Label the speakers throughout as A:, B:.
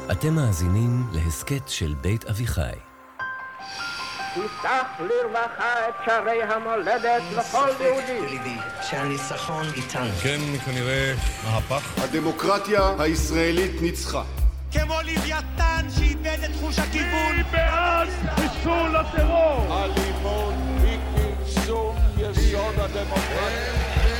A: אתם מאזינים להסכת של בית אביחי.
B: תפתח לרווחה את שערי המולדת לכל יהודי.
C: שהניצחון איתנו.
D: כן, כנראה מהפך.
E: הדמוקרטיה הישראלית ניצחה.
F: כמו לוויתן שאיבד את חוש הכיוון.
G: מי בעד חיסול הטרור?
H: אלימות היא כרסום יסוד הדמוקרטיה.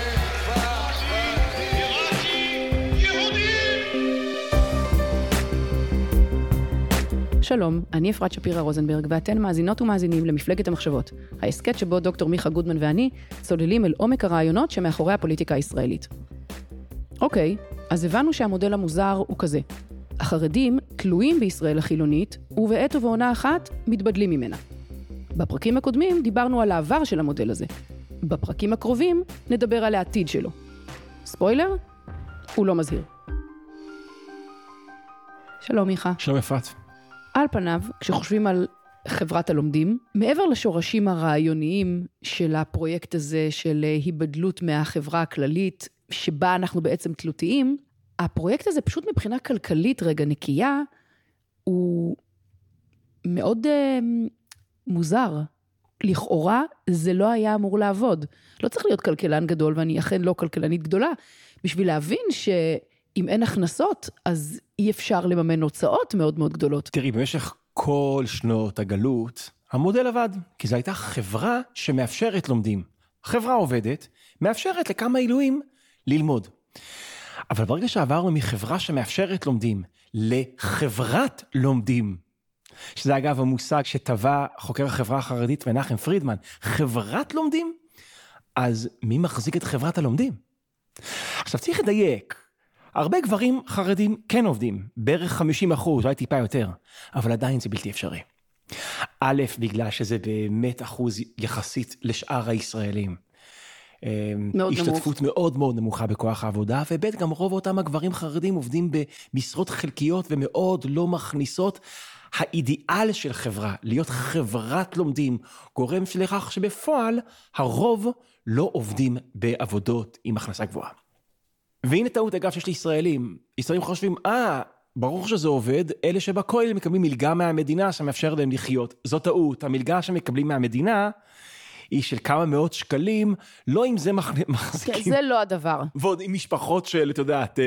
I: שלום, אני אפרת שפירה רוזנברג, ואתן מאזינות ומאזינים למפלגת המחשבות, ההסכת שבו דוקטור מיכה גודמן ואני צוללים אל עומק הרעיונות שמאחורי הפוליטיקה הישראלית. אוקיי, אז הבנו שהמודל המוזר הוא כזה. החרדים תלויים בישראל החילונית, ובעת ובעונה אחת מתבדלים ממנה. בפרקים הקודמים דיברנו על העבר של המודל הזה. בפרקים הקרובים נדבר על העתיד שלו. ספוילר? הוא לא מזהיר. שלום מיכה.
J: שלום אפרת.
I: על פניו, כשחושבים על חברת הלומדים, מעבר לשורשים הרעיוניים של הפרויקט הזה של היבדלות מהחברה הכללית, שבה אנחנו בעצם תלותיים, הפרויקט הזה פשוט מבחינה כלכלית רגע נקייה, הוא מאוד מוזר. לכאורה זה לא היה אמור לעבוד. לא צריך להיות כלכלן גדול, ואני אכן לא כלכלנית גדולה, בשביל להבין שאם אין הכנסות, אז אי אפשר לממן הוצאות מאוד מאוד גדולות.
J: תראי, במשך כל שנות הגלות, המודל עבד, כי זו הייתה חברה שמאפשרת לומדים. חברה עובדת, מאפשרת לכמה עילויים ללמוד. אבל ברגע שעברנו מחברה שמאפשרת לומדים, לחברת לומדים, שזה אגב המושג שטבע חוקר החברה החרדית מנחם פרידמן, חברת לומדים, אז מי מחזיק את חברת הלומדים? עכשיו צריך לדייק, הרבה גברים חרדים כן עובדים, בערך 50%, אולי טיפה יותר, אבל עדיין זה בלתי אפשרי. א', בגלל שזה באמת אחוז יחסית לשאר הישראלים.
I: מאוד
J: השתתפות
I: נמוך.
J: מאוד מאוד נמוכה בכוח העבודה, וב' גם רוב אותם הגברים חרדים עובדים במשרות חלקיות ומאוד לא מכניסות. האידיאל של חברה, להיות חברת לומדים, גורם לכך שבפועל הרוב לא עובדים בעבודות עם הכנסה גבוהה. והנה טעות אגב שיש לישראלים, ישראלים חושבים, ברור שזה עובד, אלה שבכולל מקבלים מלגה מהמדינה שמאפשר להם לחיות. זו טעות, המלגה שמקבלים מהמדינה היא של כמה מאות שקלים, לא עם זה מחזיקים.
I: זה לא הדבר.
J: ועוד עם משפחות של, אתה יודעת,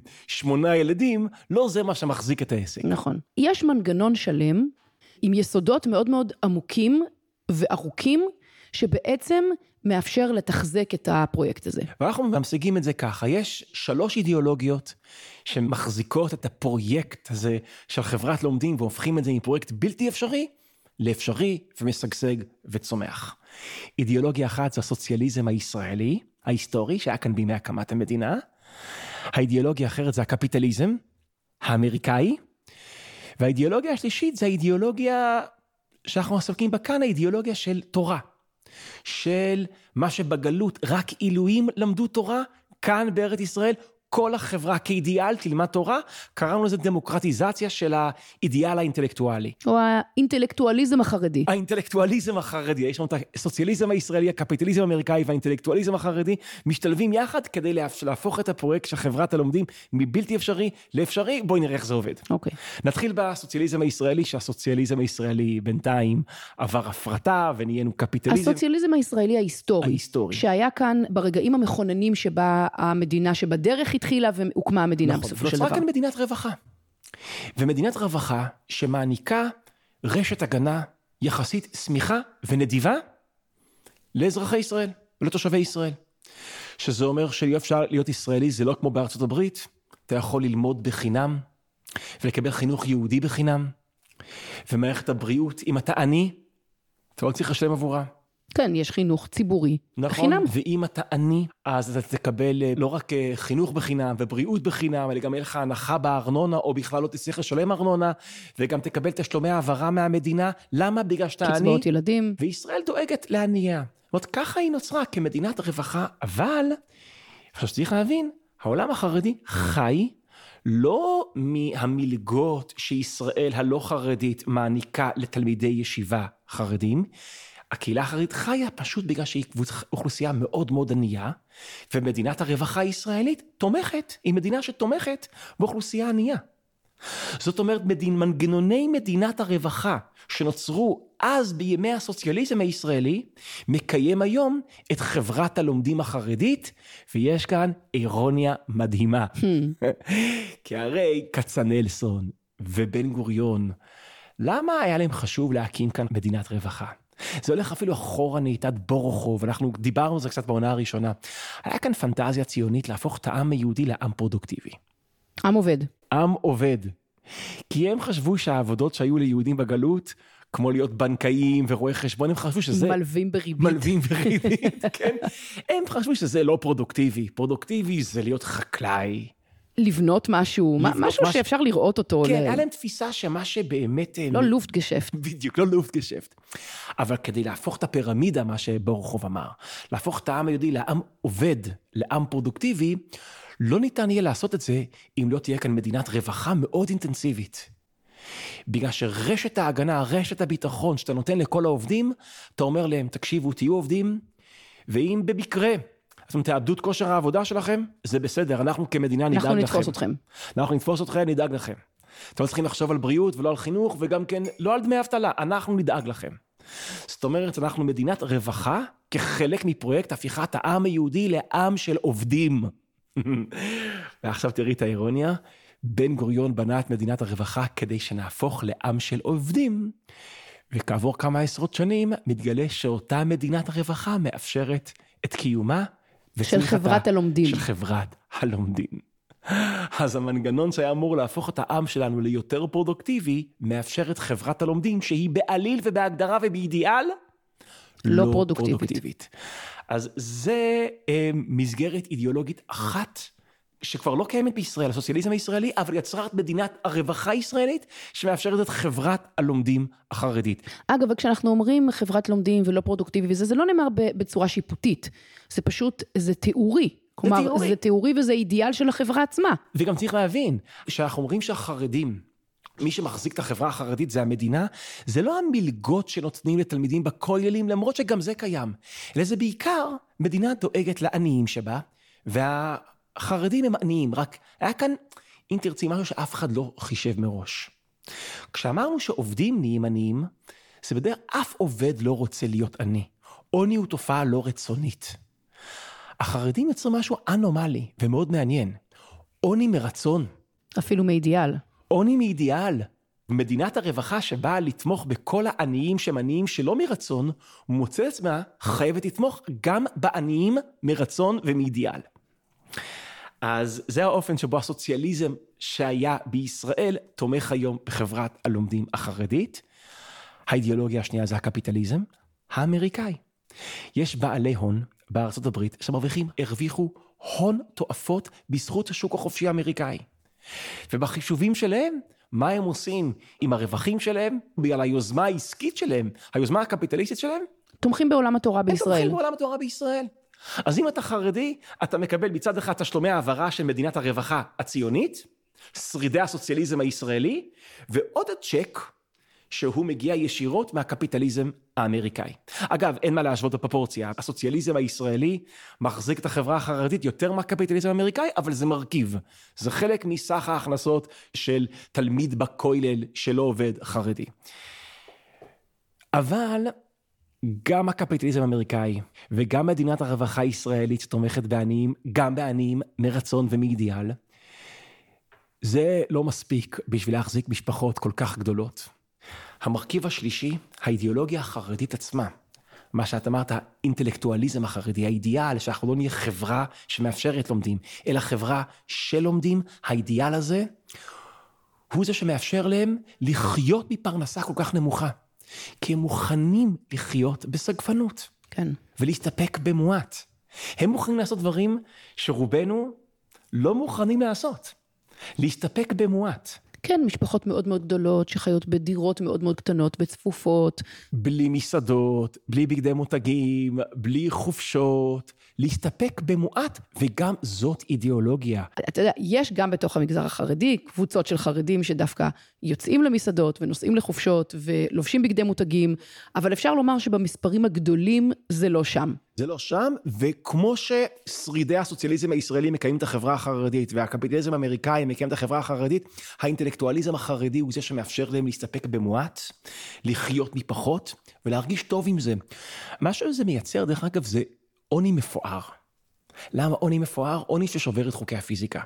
J: 8 ילדים, לא זה מה שמחזיק את העסק.
I: נכון. יש מנגנון שלם, עם יסודות מאוד מאוד עמוקים וארוכים, שבעצם מאפשר לתחזק את הפרויקט הזה.
J: ואנחנו ממשיגים את זה ככה, יש 3 אידיאולוגיות שמחזיקות את הפרויקט הזה של חברת לומדים, והופכים את זה מפרויקט בלתי אפשרי, לאפשרי ומשגשג וצומח. אידיאולוגיה אחת זה הסוציאליזם הישראלי, ההיסטורי, שהיה כאן בימי הקמת המדינה. האידיאולוגיה האחרת זה הקפיטליזם האמריקאי. והאידיאולוגיה השלישית זה האידיאולוגיה שאנחנו עסקים בה כאן, האידיאולוגיה של תורה. של מה שבגלות רק עילויים למדו תורה, כאן בארץ ישראל, כל החברה כאידיאל תלמד תורה, קראנו לזה דמוקרטיזציה של האידיאל האינטלקטואלי.
I: או האינטלקטואליזם החרדי.
J: האינטלקטואליזם החרדי, יש לנו את הסוציאליזם הישראלי, הקפיטליזם האמריקאי והאינטלקטואליזם החרדי, משתלבים יחד כדי להפוך את הפרויקט של חברת הלומדים מבלתי אפשרי לאפשרי, בואי נראה איך זה עובד.
I: אוקיי.
J: נתחיל בסוציאליזם הישראלי, שהסוציאליזם הישראלי בינתיים עבר הפרטה ונהיינו קפיטליזם.
I: הסוציאליזם הישראלי ההיסטורי. שהיה כאן ברגעים המכוננים שבה המדינה שבדרך התחילה והוקמה המדינה בסופו של דבר.
J: נוצרה כאן מדינת רווחה. ומדינת רווחה שמעניקה רשת הגנה יחסית סמיכה ונדיבה לאזרחי ישראל ולתושבי ישראל. שזה אומר שאפשר להיות ישראלי, זה לא כמו בארצות הברית, אתה יכול ללמוד בחינם ולקבל חינוך יהודי בחינם, ומערכת הבריאות, אם אתה עני, אתה לא צריך לשלם עבורה.
I: כן, יש חינוך ציבורי.
J: נכון,
I: בחינם.
J: ואם אתה עני, אז אתה תקבל לא רק חינוך בחינם ובריאות בחינם, אלא גם יהיה לך הנחה בארנונה, או בכלל לא תצטרך לשלם ארנונה, וגם תקבל תשלומי העברה מהמדינה. למה? בגלל שאתה עני.
I: קצבאות ילדים.
J: וישראל דואגת לענייה. זאת אומרת, ככה היא נוצרה כמדינת רווחה, אבל, עכשיו שצריך להבין, העולם החרדי חי לא מהמלגות שישראל הלא חרדית מעניקה לתלמידי ישיבה חרדים, הקהילה החרדית חיה פשוט בגלל שהיא אוכלוסייה מאוד מאוד ענייה, ומדינת הרווחה הישראלית תומכת, היא מדינה שתומכת באוכלוסייה ענייה. זאת אומרת, מנגנוני מדינת הרווחה שנוצרו אז בימי הסוציאליזם הישראלי, מקיים היום את חברת הלומדים החרדית, ויש כאן אירוניה מדהימה. כי הרי כצנלסון ובן גוריון, למה היה להם חשוב להקים כאן מדינת רווחה? זה הולך אפילו אחורה נהיטת בורוכוב, אנחנו דיברנו על זה קצת בעונה הראשונה. היה כאן פנטזיה ציונית להפוך את העם היהודי לעם פרודוקטיבי.
I: עם עובד.
J: עם עובד. כי הם חשבו שהעבודות שהיו ליהודים בגלות, כמו להיות בנקאים ורואי חשבון, הם חשבו שזה...
I: מלווים בריבית.
J: מלווים בריבית, כן. הם חשבו שזה לא פרודוקטיבי. פרודוקטיבי זה להיות חקלאי.
I: לבנות משהו, משהו שאפשר לראות אותו.
J: כן, היה להם תפיסה שמה שבאמת...
I: לא לופטגשפט.
J: בדיוק, לא לופטגשפט. אבל כדי להפוך את הפירמידה, מה שבורוכוב אמר, להפוך את העם היהודי לעם עובד, לעם פרודוקטיבי, לא ניתן יהיה לעשות את זה אם לא תהיה כאן מדינת רווחה מאוד אינטנסיבית. בגלל שרשת ההגנה, רשת הביטחון שאתה נותן לכל העובדים, אתה אומר להם, תקשיבו, תהיו עובדים, ואם במקרה אתם תאבדו את כושר העבודה שלכם, זה בסדר, אנחנו כמדינה נדאג לכם.
I: אנחנו נתפוס אתכם.
J: אנחנו נתפוס אתכם, נדאג לכם. אתם לא צריכים לחשוב על בריאות ולא על חינוך, וגם כן לא על דמי אבטלה, אנחנו נדאג לכם. זאת אומרת, אנחנו מדינת רווחה, כחלק מפרויקט הפיכת העם היהודי לעם של עובדים. ועכשיו תראי את האירוניה, בן גוריון בנה את מדינת הרווחה כדי שנהפוך לעם של עובדים, וכעבור כמה עשרות שנים מתגלה שאותה מדינת הרווחה מאפשרת את קיומה,
I: של חברת הלומדים.
J: של חברת הלומדים. אז המנגנון שהיה אמור להפוך את העם שלנו ליותר פרודוקטיבי, מאפשר את חברת הלומדים שהיא בעליל ובהגדרה ובאידיאל,
I: לא פרודוקטיבית.
J: אז זה מסגרת אידיאולוגית אחת, שכבר לא קיימת בישראל, הסוציאליזם הישראלי, אבל יצרה את מדינת הרווחה הישראלית, שמאפשרת את חברת הלומדים החרדית.
I: אגב, כשאנחנו אומרים חברת לומדים ולא פרודוקטיבי, וזה לא נאמר בצורה שיפוטית, זה פשוט, זה תיאורי. כלומר, זה תיאורי וזה אידיאל של החברה עצמה.
J: וגם צריך להבין, שאנחנו אומרים שהחרדים, מי שמחזיק את החברה החרדית זה המדינה, זה לא המלגות שנותנים לתלמידים בכוללים, למרות שגם זה קיים, אלא זה בעיקר מדינה דואגת לעניים שבה, והחרדים הם עניים, רק היה כאן, אם תרצי, משהו שאף אחד לא חישב מראש. כשאמרנו שעובדים נהיים עניים, זה בדרך אף עובד לא רוצה להיות עני. עוני הוא תופעה לא רצונית. החרדים יצרו משהו אנומלי ומאוד מעניין. עוני מרצון.
I: אפילו מאידיאל.
J: עוני מאידיאל. מדינת הרווחה שבאה לתמוך בכל העניים שהם עניים שלא מרצון, מוצא עצמה חייבת לתמוך גם בעניים מרצון ומאידיאל. אז זה האופן שבו הסוציאליזם שהיה בישראל תומך היום בחברת הלומדים החרדית. האידיאולוגיה השנייה זה הקפיטליזם האמריקאי. יש בעלי הון בארצות הברית שמרוויחים, הרוויחו הון תועפות בזכות השוק החופשי האמריקאי. ובחישובים שלהם, מה הם עושים עם הרווחים שלהם? בגלל היוזמה העסקית שלהם, היוזמה הקפיטליסטית שלהם?
I: תומכים בעולם התורה בישראל.
J: הם תומכים בעולם התורה בישראל. אז אם אתה חרדי, אתה מקבל מצד אחד תשלומי העברה של מדינת הרווחה הציונית, שרידי הסוציאליזם הישראלי, ועוד הצ'ק שהוא מגיע ישירות מהקפיטליזם האמריקאי. אגב, אין מה להשוות בפרופורציה. הסוציאליזם הישראלי מחזיק את החברה החרדית יותר מהקפיטליזם האמריקאי, אבל זה מרכיב. זה חלק מסך ההכנסות של תלמיד בכולל שלא עובד חרדי. אבל גם הקפיטליזם האמריקאי וגם מדינת הרווחה הישראלית שתומכת בעניים, גם בעניים מרצון ומאידיאל, זה לא מספיק בשביל להחזיק משפחות כל כך גדולות. המרכיב השלישי, האידיאולוגיה החרדית עצמה. מה שאת אמרת, האינטלקטואליזם החרדי, האידיאל שאנחנו לא נהיה חברה שמאפשרת לומדים, אלא חברה של לומדים, האידיאל הזה, הוא זה שמאפשר להם לחיות מפרנסה כל כך נמוכה. כי הם מוכנים לחיות בסגפנות.
I: כן.
J: ולהסתפק במועט. הם מוכנים לעשות דברים שרובנו לא מוכנים לעשות. להסתפק במועט.
I: כן, משפחות מאוד מאוד גדולות, שחיות בדירות מאוד מאוד קטנות, בצפופות.
J: בלי מסעדות, בלי בגדי מותגים, בלי חופשות, להסתפק במועט, וגם זאת אידיאולוגיה.
I: אתה יודע, יש גם בתוך המגזר החרדי, קבוצות של חרדים שדווקא יוצאים למסעדות ונוסעים לחופשות ולובשים בגדי מותגים, אבל אפשר לומר שבמספרים הגדולים זה לא שם.
J: זה לא שם, וכמו ששרידי הסוציאליזם הישראלי מקיים את החברה החרדית, והקפיטליזם האמריקאי מקיים את החברה החרדית, האינטלקטואליזם החרדי הוא זה שמאפשר להם להסתפק במועט, לחיות מפחות, ולהרגיש טוב עם זה. מה שזה מייצר, דרך אגב, זה עוני מפואר. למה עוני מפואר? עוני ששובר את חוקי הפיזיקה.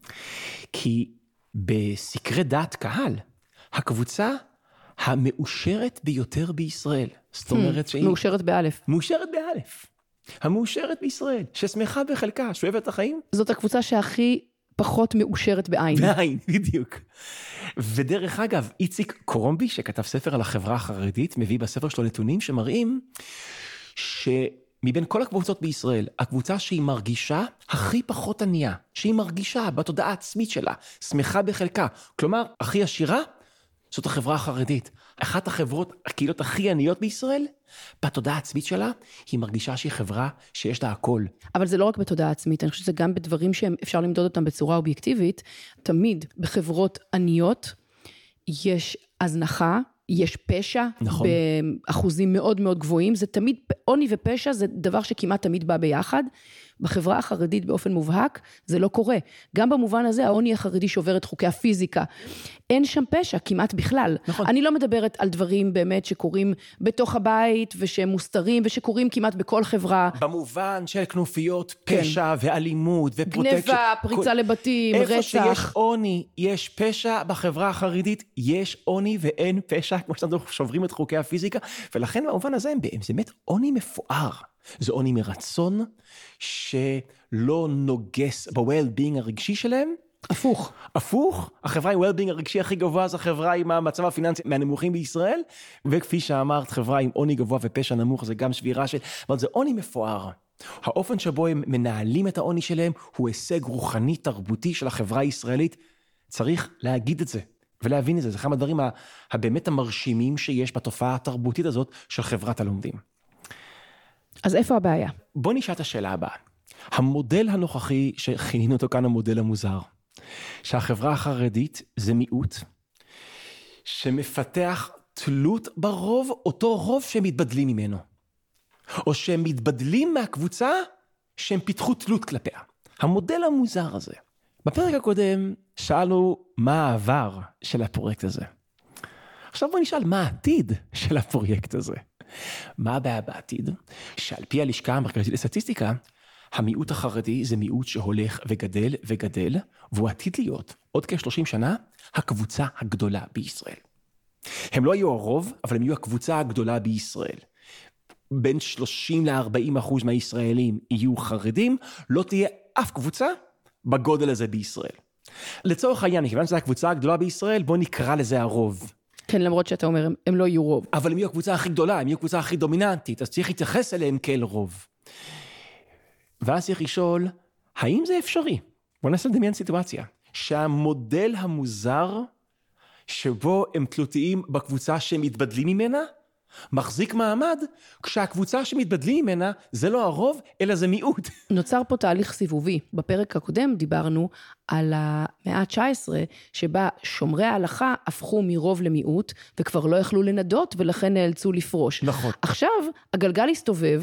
J: כי בסקרי דעת קהל, הקבוצה המאושרת ביותר בישראל, זאת אומרת שהיא...
I: מאושרת באלף.
J: מאושרת באלף. המאושרת בישראל, ששמחה בחלקה, שואבת את החיים.
I: זאת הקבוצה שהכי פחות מאושרת בעין.
J: בעין, בדיוק. ודרך אגב, איציק קורומבי, שכתב ספר על החברה החרדית, מביא בספר שלו נתונים שמראים שמבין כל הקבוצות בישראל, הקבוצה שהיא מרגישה הכי פחות ענייה, שהיא מרגישה בתודעה העצמית שלה, שמחה בחלקה, כלומר, הכי עשירה, זאת החברה החרדית. אחת החברות, הקהילות הכי עניות בישראל, בתודעה העצמית שלה, היא מרגישה שהיא חברה שיש לה הכל.
I: אבל זה לא רק בתודעה עצמית, אני חושבת שזה גם בדברים שאפשר למדוד אותם בצורה אובייקטיבית. תמיד בחברות עניות יש הזנחה, יש פשע,
J: נכון.
I: באחוזים מאוד מאוד גבוהים, זה תמיד, עוני ופשע זה דבר שכמעט תמיד בא ביחד. בחברה החרדית באופן מובהק, זה לא קורה. גם במובן הזה, העוני החרדי שובר את חוקי הפיזיקה. אין שם פשע, כמעט בכלל.
J: נכון.
I: אני לא מדברת על דברים באמת שקורים בתוך הבית, ושהם מוסתרים, ושקורים כמעט בכל חברה.
J: במובן של כנופיות, פשע ואלימות ופרוטקשן.
I: גנבה, פריצה לבתים, רצח.
J: איפה שיש עוני, יש פשע בחברה החרדית, יש עוני ואין פשע, כמו שאנחנו שוברים את חוקי הפיזיקה, ולכן במובן הזה, זה באמת עוני מפואר. זה עוני מרצון שלא נוגס ב-well-being הרגשי שלהם.
I: הפוך.
J: הפוך, החברה עם well-being הרגשי הכי גבוה, זה החברה עם המצב הפיננסי מהנמוכים בישראל, וכפי שאמרת, חברה עם עוני גבוה ופשע נמוך, זה גם שבירה של, אבל זה עוני מפואר. האופן שבו הם מנהלים את העוני שלהם, הוא הישג רוחני תרבותי של החברה הישראלית, צריך להגיד את זה. ולהבין את זה, זה אחד הדברים הבאמת המרשימים שיש בתופעה התרבותית הזאת של חברת הלומדים.
I: אז איפה הבעיה?
J: בוא נשאל את השאלה הבאה. המודל הנוכחי שכינינו אותו כאן המודל המוזר, שהחברה החרדית זה מיעוט, שמפתח תלות ברוב, אותו רוב שהם מתבדלים ממנו. או שהם מתבדלים מהקבוצה שהם פיתחו תלות כלפיה. המודל המוזר הזה. בפרק הקודם שאלנו מה העבר של הפרויקט הזה. עכשיו בוא נשאל מה העתיד של הפרויקט הזה. מה הבעיה בעתיד? שעל פי הלשכה המרכזית לסטטיסטיקה, המיעוט החרדי זה מיעוט שהולך וגדל וגדל, והוא עתיד להיות עוד כ-30 שנה הקבוצה הגדולה בישראל. הם לא יהיו הרוב, אבל הם יהיו הקבוצה הגדולה בישראל. בין 30-40% מהישראלים יהיו חרדים, לא תהיה אף קבוצה בגודל הזה בישראל. לצורך העניין, כיוון שזו הקבוצה הגדולה בישראל, בוא נקרא לזה הרוב.
I: כן, למרות שאתה אומר, הם לא יהיו רוב.
J: אבל הם יהיו הקבוצה הכי גדולה, הם יהיו הקבוצה הכי דומיננטית, אז צריך להתייחס אליהם כאל רוב. ואז צריך לשאול, האם זה אפשרי? בוא ננסה לדמיין סיטואציה, שהמודל המוזר, שבו הם תלותיים בקבוצה שהם מתבדלים ממנה, מחזיק מעמד, כשהקבוצה שמתבדלים ממנה, זה לא הרוב, אלא זה מיעוט.
I: נוצר פה תהליך סיבובי. בפרק הקודם דיברנו על המאה ה-19, שבה שומרי ההלכה הפכו מרוב למיעוט, וכבר לא יכלו לנדות, ולכן נאלצו לפרוש.
J: נכון.
I: עכשיו, הגלגל הסתובב,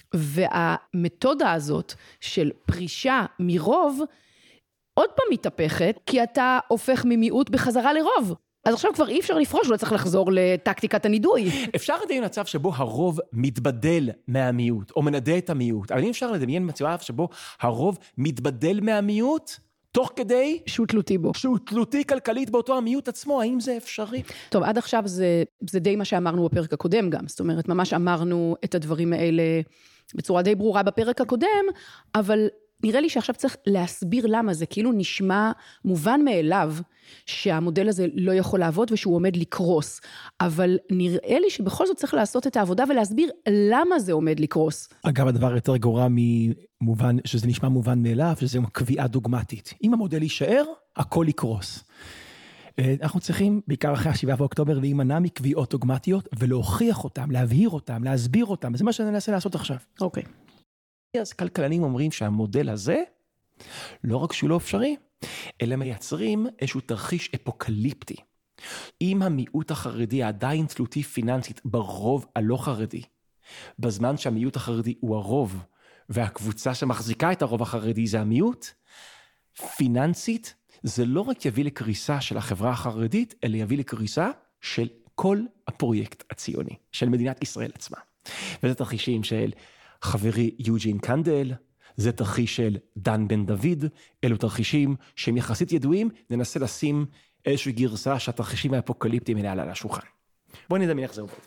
I: והמתודה הזאת של פרישה מרוב, עוד פעם מתהפכת, כי אתה הופך ממיעוט בחזרה לרוב. אז עכשיו כבר אי אפשר לפרוש, לא צריך לחזור לטקטיקת הנידוי.
J: אפשר לדמיין מצב שבו הרוב מתבדל מהמיעוט, או מנדה את המיעוט. אבל אם אפשר לדמיין מצב שבו הרוב מתבדל מהמיעוט, תוך כדי
I: שהוא תלותי בו.
J: שהוא תלותי כלכלית באותו המיעוט עצמו, האם זה אפשרי?
I: טוב, עד עכשיו זה די מה שאמרנו בפרק הקודם גם, זאת אומרת, ממש אמרנו את הדברים האלה בצורה די ברורה בפרק הקודם, אבל נראה לי שעכשיו צריך להסביר למה זה, כאילו נשמע מובן מאליו שהמודל הזה לא יכול לעבוד ושהוא עומד לקרוס, אבל נראה לי שבכל זאת צריך לעשות את העבודה ולהסביר למה זה עומד לקרוס.
J: אגב, הדבר יותר גרוע ממובן, שזה נשמע מובן מאליו, שזה קביעה דוגמטית. אם המודל יישאר, הכל יקרוס. אנחנו צריכים, בעיקר אחרי 7 באוקטובר, להימנע מקביעות דוגמטיות ולהוכיח אותם, להבהיר אותם, להסביר אותם. זה מה שאני אנסה לעשות עכשיו.
I: אוקיי.
J: אז כלכלנים אומרים שהמודל הזה, לא רק שהוא לא אפשרי, אלא מייצרים איזשהו תרחיש אפוקליפטי. אם המיעוט החרדי עדיין תלותי פיננסית ברוב הלא חרדי, בזמן שהמיעוט החרדי הוא הרוב, והקבוצה שמחזיקה את הרוב החרדי זה המיעוט, פיננסית זה לא רק יביא לקריסה של החברה החרדית, אלא יביא לקריסה של כל הפרויקט הציוני, של מדינת ישראל עצמה. וזה תרחישים של חברי יוג'ין קנדל, זה תרחיש של דן בן דוד, אלו תרחישים שהם יחסית ידועים, ננסה לשים איזושהי גרסה שהתרחישים האפוקליפטיים האלה על השולחן. בואו נדמיין איך זה עובד.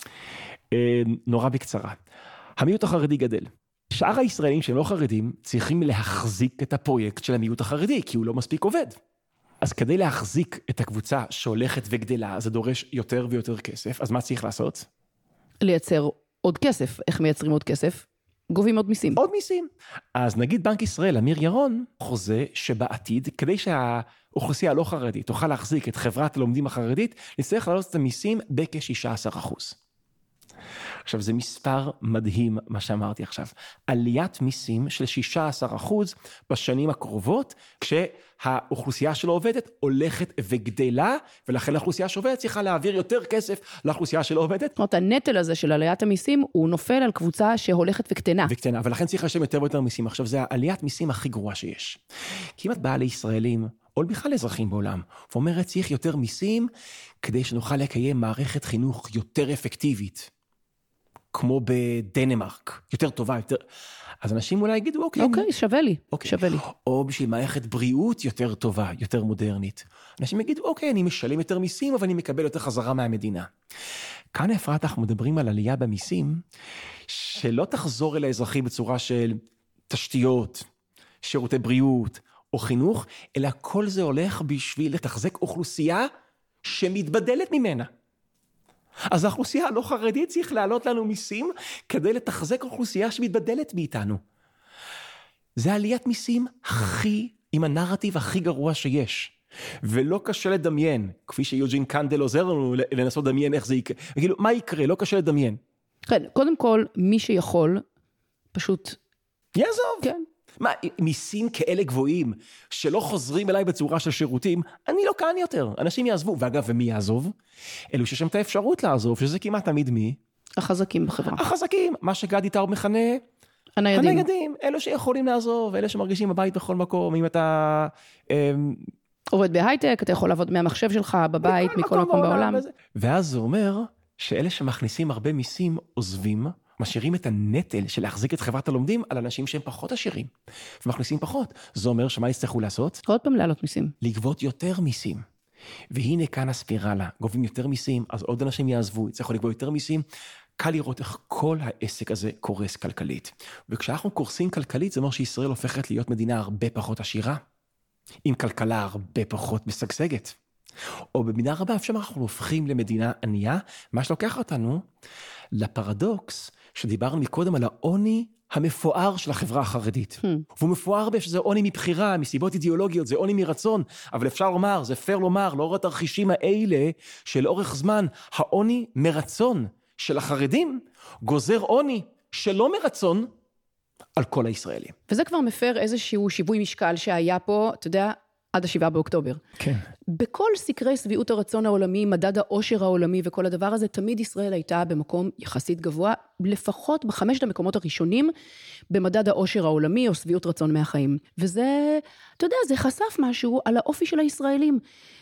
J: נורא בקצרה. המיעוט החרדי גדל. שאר הישראלים שהם לא חרדים צריכים להחזיק את הפרויקט של המיעוט החרדי, כי הוא לא מספיק עובד. אז כדי להחזיק את הקבוצה שהולכת וגדלה, זה דורש יותר ויותר כסף, אז מה צריך לעשות?
I: לייצר עוד כסף. איך מייצרים עוד כסף? גובים עוד מיסים.
J: עוד מיסים. אז נגיד בנק ישראל, אמיר ירון, חוזה שבעתיד, כדי שהאוכלוסייה הלא חרדית תוכל להחזיק את חברת הלומדים החרדית, נצטרך להעלות את המיסים בכ-16%. עכשיו, זה מספר מדהים מה שאמרתי עכשיו. עליית מיסים של 16% בשנים הקרובות, כשהאוכלוסייה שלו עובדת, הולכת וגדלה, ולכן האוכלוסייה שעובדת צריכה להעביר יותר כסף לאוכלוסייה שלא עובדת.
I: זאת אומרת, הנטל הזה של עליית המיסים, הוא נופל על קבוצה שהולכת וקטנה.
J: וקטנה, ולכן צריך לשלם יותר ויותר מיסים. עכשיו, זה העליית מיסים הכי גרועה שיש. כי אם את באה לישראלים, או בכלל אזרחים בעולם, ואומרת, צריך יותר מיסים, כדי שנוכל לקיים מערכת חינוך יותר אפקטיבית. כמו בדנמרק, יותר טובה, יותר... אז אנשים אולי יגידו, אוקיי,
I: שווה לי, שווה לי.
J: או בשביל מערכת בריאות יותר טובה, יותר מודרנית. אנשים יגידו, אוקיי, אני משלם יותר מיסים, אבל אני מקבל יותר חזרה מהמדינה. כאן אפרת, אנחנו מדברים על עלייה במיסים, שלא תחזור אל האזרחים בצורה של תשתיות, שירותי בריאות, או חינוך, אלא כל זה הולך בשביל לתחזק אוכלוסייה שמתבדלת ממנה. אז האוכלוסייה הלא חרדית צריך להעלות לנו מיסים כדי לתחזק אוכלוסייה שמתבדלת מאיתנו. זה עליית מיסים עם הנרטיב הכי גרוע שיש. ולא קשה לדמיין, כפי שיוג'ין קנדל עוזר לנו לנסות לדמיין איך זה יקרה. כאילו, מה יקרה? לא קשה לדמיין.
I: כן, קודם כל, מי שיכול, פשוט...
J: יעזוב.
I: כן.
J: מה, מיסים כאלה גבוהים, שלא חוזרים אליי בצורה של שירותים, אני לא כאן יותר. אנשים יעזבו, ואגב, ומי יעזוב? אלו שיש שם את האפשרות לעזוב, שזה כמעט תמיד מי?
I: החזקים בחברה.
J: החזקים, מה שגדי טאוב מכנה... הניידים. אלו שיכולים לעזוב, אלה שמרגישים בבית בכל מקום, אם אתה...
I: עובד בהייטק, אתה יכול לעבוד מהמחשב שלך, בבית, מכל מקום בעולם.
J: ואז זה אומר שאלה שמכניסים הרבה מיסים עוזבים, משאירים את הנטל של להחזיק את חברת הלומדים על אנשים שהם פחות עשירים, ומכניסים פחות. זה אומר שמה יצטרכו לעשות?
I: עוד פעם להעלות מיסים.
J: לגבות יותר מיסים. והנה כאן הספירלה, גובים יותר מיסים, אז עוד אנשים יעזבו, יצטרכו לגבות יותר מיסים. קל לראות איך כל העסק הזה קורס כלכלית. וכשאנחנו קורסים כלכלית, זה אומר שישראל הופכת להיות מדינה הרבה פחות עשירה, עם כלכלה הרבה פחות משגשגת. או במידה רבה, אפשר אנחנו הופכים למדינה ענייה, מה שלוקח אותנו לפרדוקס שדיברנו מקודם על העוני המפואר של החברה החרדית. והוא מפואר שזה עוני מבחירה, מסיבות אידיאולוגיות, זה עוני מרצון, אבל אפשר לומר, זה פייר לומר, לאור התרחישים האלה, שלאורך זמן, העוני מרצון של החרדים, גוזר עוני שלא מרצון על כל הישראלים.
I: וזה כבר מפר איזשהו שיווי משקל שהיה פה, אתה יודע, עד 7 באוקטובר.
J: כן.
I: בכל סקרי סביעות הרצון העולמי, מדד העושר העולמי וכל הדבר הזה, תמיד ישראל הייתה במקום יחסית גבוה, לפחות ב5 המקומות הראשונים, במדד העושר העולמי או סביעות רצון מהחיים. וזה, אתה יודע, זה חשף משהו על האופי של הישראלים.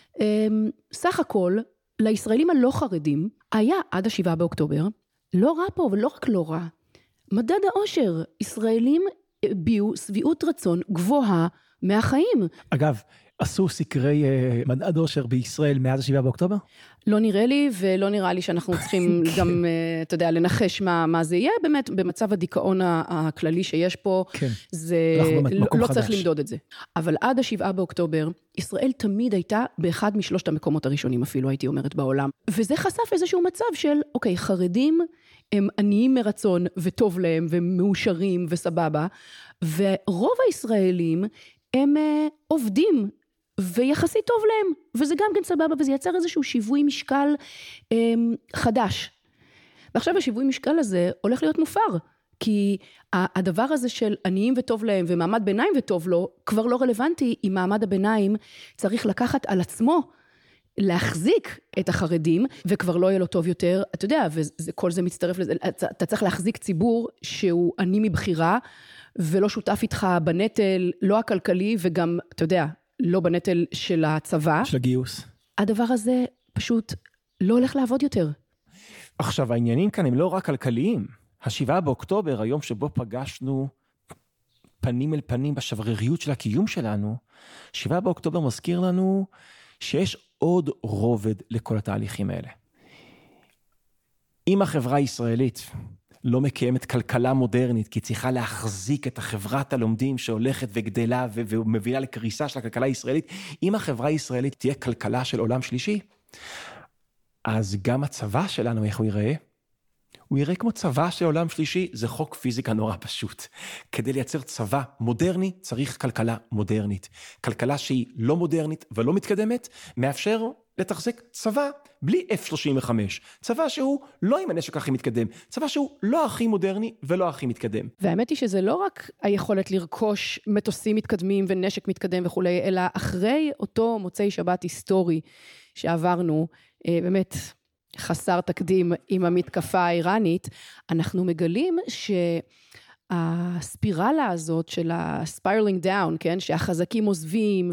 I: סך הכל, לישראלים הלא חרדים, היה עד 7 באוקטובר, לא רע פה ולא רק לא רע. מדד העושר, ישראלים הביעו סביעות רצון גבוהה מהחיים.
K: אגב, עשו סקרי מדד עושר בישראל מאז 7 באוקטובר?
I: לא נראה לי, ולא נראה לי שאנחנו צריכים גם, אתה יודע, לנחש מה זה יהיה. באמת, במצב הדיכאון הכללי שיש פה,
K: כן.
I: זה לא צריך למדוד את זה. אבל עד 7 באוקטובר, ישראל תמיד הייתה באחד משלושת המקומות הראשונים, אפילו הייתי אומרת בעולם. וזה חשף איזשהו מצב של, אוקיי, חרדים הם עניים מרצון וטוב להם ומאושרים וסבבה, ורוב הישראלים הם עובדים ויחסית טוב להם, וזה גם כן סבבה, וזה יצר איזשהו שיווי משקל חדש. ועכשיו השיווי משקל הזה הולך להיות מופר, כי הדבר הזה של עניים וטוב להם ומעמד ביניים וטוב לו, כבר לא רלוונטי אם מעמד הביניים צריך לקחת על עצמו, להחזיק את החרדים, וכבר לא יהיה לו טוב יותר, אתה יודע, וכל זה מצטרף לזה, אתה צריך להחזיק ציבור שהוא עני מבחירה, ולא שותף איתך בנטל, לא הכלכלי, וגם, אתה יודע, לא בנטל של הצבא.
K: של הגיוס.
I: הדבר הזה פשוט לא הולך לעבוד יותר.
J: עכשיו, העניינים כאן הם לא רק כלכליים. 7 באוקטובר, היום שבו פגשנו פנים אל פנים בשבריריות של הקיום שלנו, 7 באוקטובר מזכיר לנו שיש עוד רובד לכל התהליכים האלה. אם החברה הישראלית לא מקיימת כלכלה מודרנית, כי צריכה להחזיק את החברת הלומדים שהולכת וגדלה ומביאה לקריסה של הכלכלה הישראלית, אם החברה הישראלית תהיה כלכלה של עולם שלישי, אז גם הצבא שלנו, איך הוא ייראה? הוא יראה כמו צבא של עולם שלישי, זה חוק פיזיקה נורא פשוט. כדי לייצר צבא מודרני, צריך כלכלה מודרנית. כלכלה שהיא לא מודרנית ולא מתקדמת, מאפשר לתחזק צבא בלי F-35. צבא שהוא לא עם הנשק הכי מתקדם, צבא שהוא לא הכי מודרני ולא הכי מתקדם.
I: והאמת היא שזה לא רק היכולת לרכוש מטוסים מתקדמים ונשק מתקדם וכו', אלא אחרי אותו מוצאי שבת היסטורי שעברנו, באמת חסר תקדים עם המתקפה האיראנית, אנחנו מגלים שהספירלה הזאת של ה-spiraling down, כן? שהחזקים עוזבים,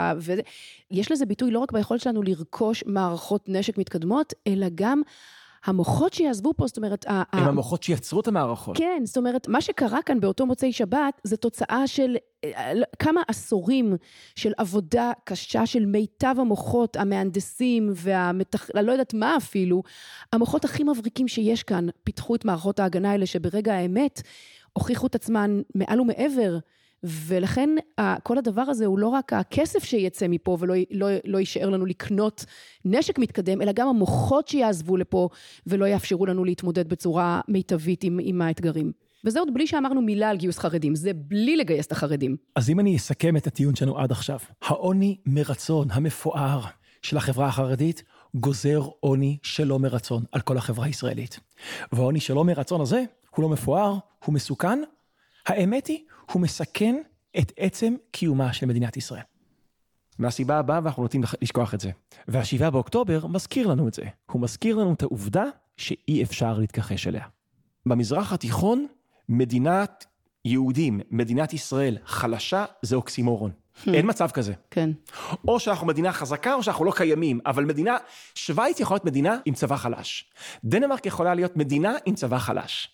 I: יש לזה ביטוי לא רק ביכולת שלנו לרכוש מערכות נשק מתקדמות, אלא גם המוחות שיעזבו פה, זאת אומרת...
J: הם המוחות שיצרו את המערכות.
I: כן, זאת אומרת, מה שקרה כאן באותו מוצאי שבת, זה תוצאה של כמה עשורים של עבודה קשה של מיטב המוחות, המהנדסים לא יודעת מה אפילו, המוחות הכי מבריקים שיש כאן, פיתחו את מערכות ההגנה האלה, שברגע האמת הוכיחו את עצמן מעל ומעבר, ולכן כל הדבר הזה הוא לא רק הכסף שיצא מפה ולא יישאר לנו לקנות נשק מתקדם, אלא גם המוחות שיעזבו לפה ולא יאפשרו לנו להתמודד בצורה מיטבית עם האתגרים. וזה עוד בלי שאמרנו מילה על גיוס חרדים, זה בלי לגייס את החרדים.
K: אז אם אני אסכם את הטיעון שלנו עד עכשיו, העוני מרצון המפואר של החברה החרדית גוזר עוני שלא מרצון על כל החברה הישראלית. והעוני שלא מרצון הזה הוא לא מפואר, הוא מסוכן. האמת היא, הוא מסכן את עצם קיומה של מדינת ישראל.
J: מהסיבה הבאה, ואנחנו נוטים לשכוח את זה. וה7 באוקטובר מזכיר לנו את זה. הוא מזכיר לנו את העובדה שאי אפשר להתכחש אליה. במזרח התיכון, מדינת יהודים, מדינת ישראל חלשה, זה אוקסימורון. אין מצב כזה.
I: כן.
J: או שאנחנו מדינה חזקה, או שאנחנו לא קיימים. אבל שוויץ יכולה להיות מדינה עם צבא חלש. דנמרק יכולה להיות מדינה עם צבא חלש.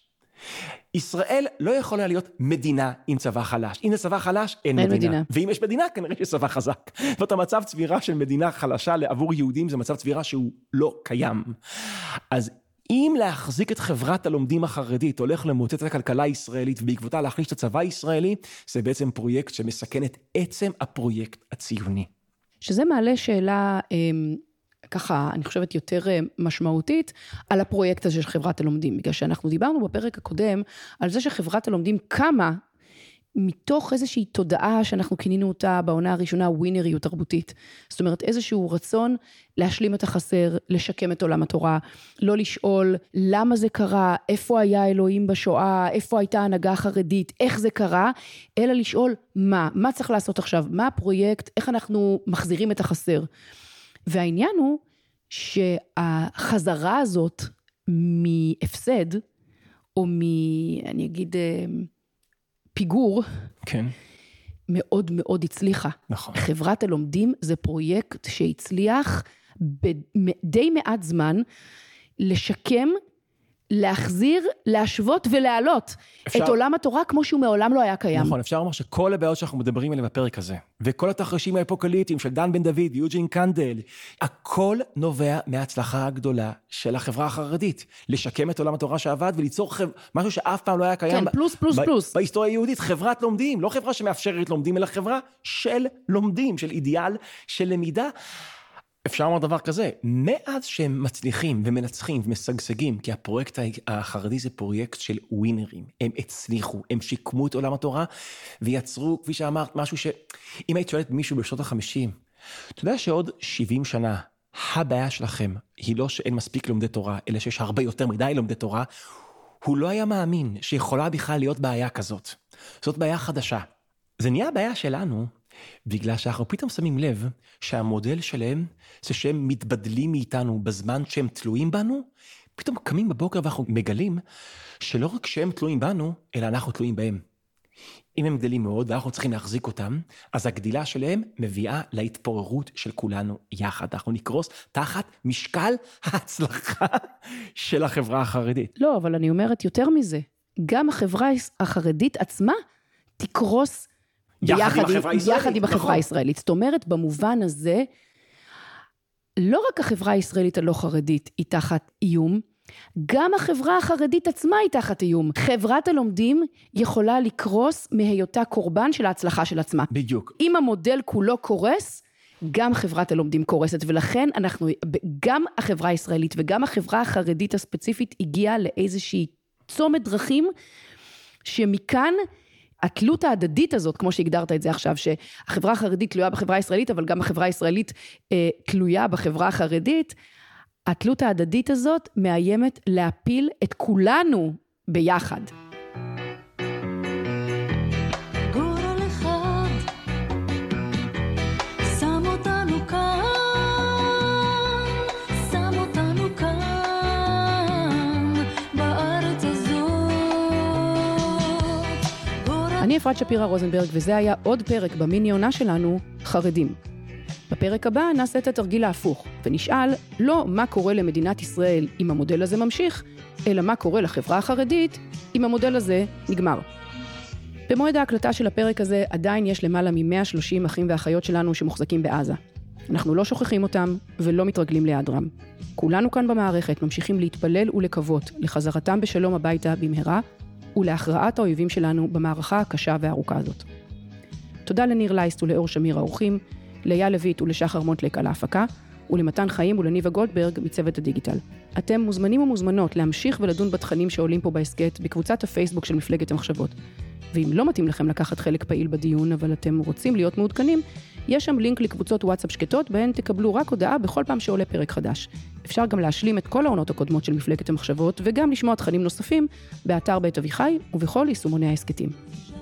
J: ישראל לא יכולה להיות מדינה עם צבא חלש. אם זה צבא חלש, אין מדינה. ואם יש מדינה, כנראה יש צבא חזק. זאת המצב צבירה של מדינה חלשה עבור יהודים, זה מצב צבירה שהוא לא קיים. אז אם להחזיק את חברת הלומדים החרדית, הולך למוטט את הכלכלה הישראלית, ובעקבותה להחליש את הצבא הישראלי, זה בעצם פרויקט שמסכן את עצם הפרויקט הציוני.
I: שזה מעלה שאלה... ככה, אני חושבת יותר משמעותית, על הפרויקט הזה של חברת הלומדים, בגלל שאנחנו דיברנו בפרק הקודם, על זה שחברת הלומדים קמה, מתוך איזושהי תודעה שאנחנו כינינו אותה בעונה הראשונה, ווינריות תרבותית. זאת אומרת, איזשהו רצון להשלים את החסר, לשקם את עולם התורה, לא לשאול למה זה קרה, איפה היה אלוהים בשואה, איפה הייתה הנהגה החרדית, איך זה קרה, אלא לשאול מה צריך לעשות עכשיו, מה הפרויקט, איך אנחנו מחזירים את החסר. והעניין הוא שהחזרה הזאת מהפסד, או אני אגיד, פיגור,
J: כן.
I: מאוד מאוד הצליחה.
J: נכון.
I: חברת הלומדים זה פרויקט שהצליח די מעט זמן לשקם, להחזיר, להשוות ולהעלות את עולם התורה כמו שהוא מעולם לא היה קיים.
J: נכון, אפשר לומר שכל הבעיות שאנחנו מדברים עליהם בפרק הזה, וכל התרחישים האפוקליפטיים של דן בן דוד, יוג'ין קנדל, הכל נובע מההצלחה הגדולה של החברה החרדית, לשקם את עולם התורה שעבד וליצור משהו שאף פעם לא היה קיים.
I: כן, פלוס.
J: בהיסטוריה היהודית, חברת לומדים, לא חברה שמאפשרת לומדים, אלא חברה של לומדים, של אידיאל, של למידה. אפשר לומר דבר כזה, מאז שהם מצליחים ומנצחים ומשגשגים, כי הפרויקט החרדי זה פרויקט של ווינרים, הם הצליחו, הם שיקמו את עולם התורה, ויצרו, כפי שאמרת, משהו שאם היית שואלת מישהו בשנות ה-50, אתה יודע שעוד 70 שנה, הבעיה שלכם היא לא שאין מספיק לומדי תורה, אלא שיש הרבה יותר מדי לומדי תורה, הוא לא היה מאמין שיכולה בכלל להיות בעיה כזאת. זאת בעיה חדשה. זה נהיה הבעיה שלנו, בגלל שאנחנו פתאום שמים לב שהמודל שלהם זה שהם מתבדלים מאיתנו בזמן שהם תלויים בנו, פתאום קמים בבוקר ואנחנו מגלים שלא רק שהם תלויים בנו, אלא אנחנו תלויים בהם. אם הם גדלים מאוד ואנחנו צריכים להחזיק אותם, אז הגדילה שלהם מביאה להתפוררות של כולנו יחד. אנחנו נקרוס תחת משקל ההצלחה של החברה החרדית.
I: לא, אבל אני אומרת יותר מזה. גם החברה החרדית עצמה תקרוס יחד עם החברה הישראלית. זאת אומרת, במובן הזה, לא רק החברה הישראלית הלא חרדית היא תחת איום, גם החברה החרדית עצמה היא תחת איום. חברת הלומדים יכולה לקרוס מהיותה קורבן של ההצלחה של עצמה.
J: בדיוק.
I: אם המודל כולו קורס, גם חברת הלומדים קורסת, ולכן גם החברה הישראלית וגם החברה החרדית הספציפית הגיעה לאיזושהי צומת דרכים, שמכאן התלות ההדדית הזאת, כמו שהגדרת את זה עכשיו, שהחברה החרדית תלויה בחברה הישראלית, אבל גם החברה הישראלית תלויה בחברה החרדית, התלות ההדדית הזאת מאיימת להפיל את כולנו ביחד.
L: גורל אחד שם אותנו כאן, שם אותנו כאן בארץ הזאת.
I: אני אפרת שפירה רוזנברג, וזה היה עוד פרק במיני עונה שלנו, חרדים. בפרק הבא נעשה את התרגיל ההפוך, ונשאל לא מה קורה למדינת ישראל אם המודל הזה ממשיך, אלא מה קורה לחברה החרדית אם המודל הזה נגמר. במועד ההקלטה של הפרק הזה עדיין יש למעלה מ-130 אחים ואחיות שלנו שמוחזקים בעזה. אנחנו לא שוכחים אותם ולא מתרגלים ליעדרם. כולנו כאן במערכת ממשיכים להתפלל ולקוות לחזרתם בשלום הביתה במהרה, ולהכרעת האויבים שלנו במערכה הקשה והארוכה הזאת. תודה לניר לייסט ולאור שמיר האורחים, לאייל לויט ולשחר מונטלק על ההפקה, ולמתן חיים ולניבה גולדברג מצוות הדיגיטל. אתם מוזמנים ומוזמנות להמשיך ולדון בתכנים שעולים פה בעסקת בקבוצת הפייסבוק של מפלגת המחשבות. ואם לא מתאים לכם לקחת חלק פעיל בדיון, אבל אתם רוצים להיות מעודכנים, יש שם לינק לקבוצות וואטסאפ שקטות, בהן תקבלו רק הודעה בכל פעם שעולה פרק חדש. אפשר גם להשלים את כל העונות הקודמות של מפלגת המחשבות, וגם לשמוע תכנים נוספים באתר בית אביחי ובכל יישומוני העסקתים.